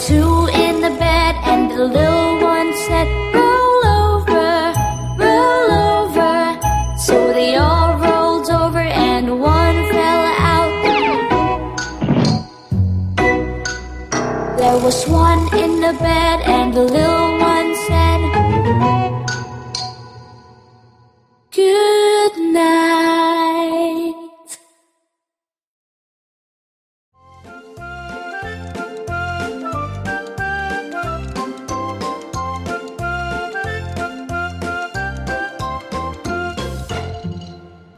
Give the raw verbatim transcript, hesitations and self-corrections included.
two in the bed, and the little one said, roll over, roll over. So they all rolled over and one fell out. There was one in the bed, and the little one said,